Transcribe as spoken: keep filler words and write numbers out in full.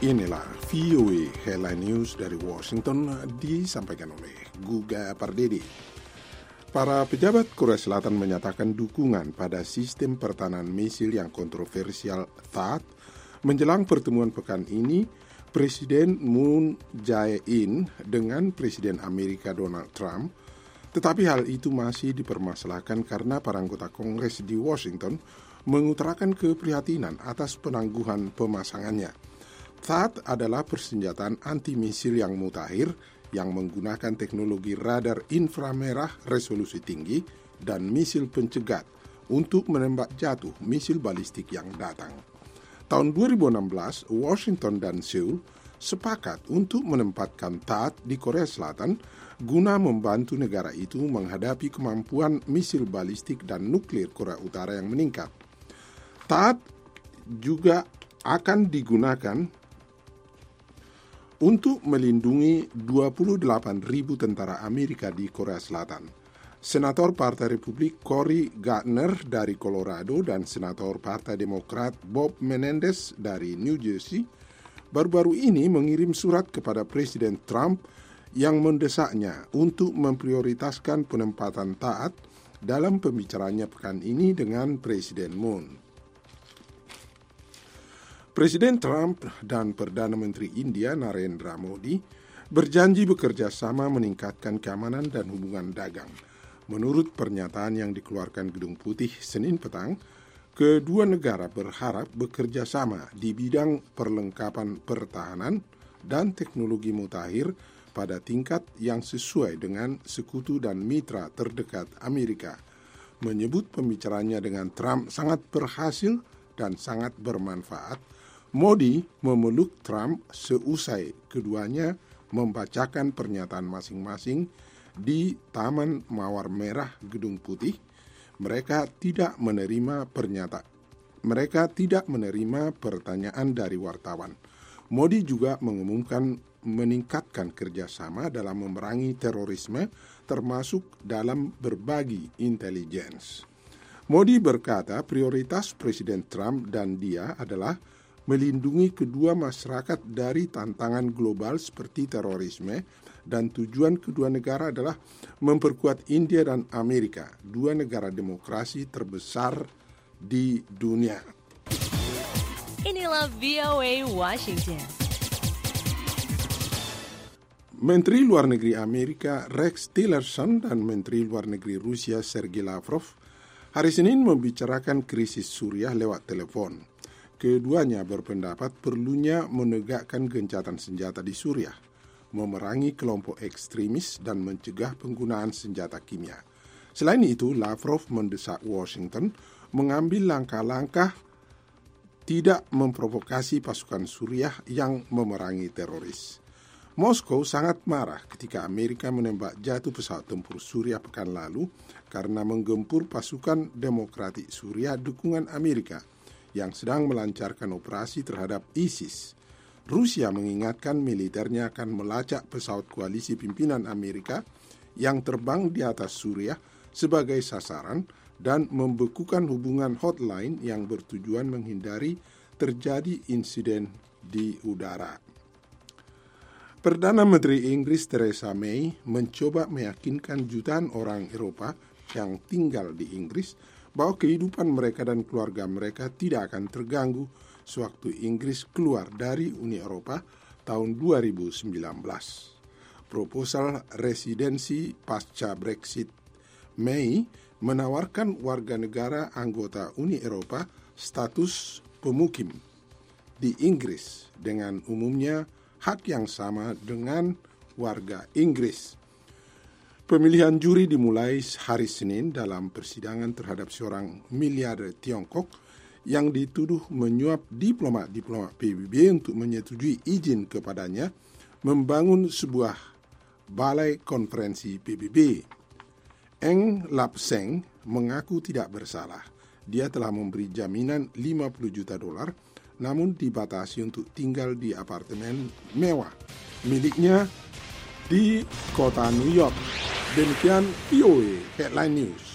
Inilah V O A Headline News dari Washington disampaikan oleh Guga Pardede. Para pejabat Korea Selatan menyatakan dukungan pada sistem pertahanan misil yang kontroversial T H A A D menjelang pertemuan pekan ini Presiden Moon Jae-in dengan Presiden Amerika Donald Trump. Tetapi hal itu masih dipermasalahkan karena para anggota Kongres di Washington mengutarakan keprihatinan atas penangguhan pemasangannya. T H A A D adalah persenjataan anti-misil yang mutakhir yang menggunakan teknologi radar inframerah resolusi tinggi dan misil pencegat untuk menembak jatuh misil balistik yang datang. Tahun dua ribu enam belas, Washington dan Seoul sepakat untuk menempatkan T H A A D di Korea Selatan guna membantu negara itu menghadapi kemampuan misil balistik dan nuklir Korea Utara yang meningkat. T H A A D juga akan digunakan untuk melindungi dua puluh delapan ribu tentara Amerika di Korea Selatan. Senator Partai Republik Cory Gardner dari Colorado dan Senator Partai Demokrat Bob Menendez dari New Jersey baru-baru ini mengirim surat kepada Presiden Trump yang mendesaknya untuk memprioritaskan penempatan T H A A D dalam pembicaraannya pekan ini dengan Presiden Moon. Presiden Trump dan Perdana Menteri India Narendra Modi berjanji bekerja sama meningkatkan keamanan dan hubungan dagang. Menurut pernyataan yang dikeluarkan Gedung Putih Senin petang, kedua negara berharap bekerja sama di bidang perlengkapan pertahanan dan teknologi mutakhir pada tingkat yang sesuai dengan sekutu dan mitra terdekat Amerika. Menyebut pembicaraannya dengan Trump sangat berhasil dan sangat bermanfaat, Modi memeluk Trump seusai keduanya membacakan pernyataan masing-masing di Taman Mawar Merah Gedung Putih. Mereka tidak menerima pernyataan. Mereka tidak menerima pertanyaan dari wartawan. Modi juga mengumumkan meningkatkan kerjasama dalam memerangi terorisme, termasuk dalam berbagi intelligence. Modi berkata prioritas Presiden Trump dan dia adalah melindungi kedua masyarakat dari tantangan global seperti terorisme, dan tujuan kedua negara adalah memperkuat India dan Amerika, dua negara demokrasi terbesar di dunia. Inilah V O A Washington. Menteri Luar Negeri Amerika Rex Tillerson dan Menteri Luar Negeri Rusia Sergei Lavrov hari Senin membicarakan krisis Suriah lewat telepon. Keduanya berpendapat perlunya menegakkan gencatan senjata di Suriah, memerangi kelompok ekstremis dan mencegah penggunaan senjata kimia. Selain itu, Lavrov mendesak Washington mengambil langkah-langkah tidak memprovokasi pasukan Suriah yang memerangi teroris. Moskow sangat marah ketika Amerika menembak jatuh pesawat tempur Suriah pekan lalu karena menggempur pasukan Demokratik Suriah dukungan Amerika yang sedang melancarkan operasi terhadap ISIS. Rusia mengingatkan militernya akan melacak pesawat koalisi pimpinan Amerika yang terbang di atas Suriah sebagai sasaran dan membekukan hubungan hotline yang bertujuan menghindari terjadi insiden di udara. Perdana Menteri Inggris Theresa May mencoba meyakinkan jutaan orang Eropa yang tinggal di Inggris bahwa kehidupan mereka dan keluarga mereka tidak akan terganggu sewaktu Inggris keluar dari Uni Eropa tahun dua ribu sembilan belas. Proposal residensi pasca Brexit May menawarkan warga negara anggota Uni Eropa status pemukim di Inggris dengan umumnya hak yang sama dengan warga Inggris. Pemilihan juri dimulai hari Senin dalam persidangan terhadap seorang miliarder Tiongkok yang dituduh menyuap diplomat-diplomat P B B untuk menyetujui izin kepadanya membangun sebuah balai konferensi P B B. Eng Lap-seng mengaku tidak bersalah. Dia telah memberi jaminan lima puluh juta dolar, namun dibatasi untuk tinggal di apartemen mewah miliknya di kota New York. Demikian V O A Headline News.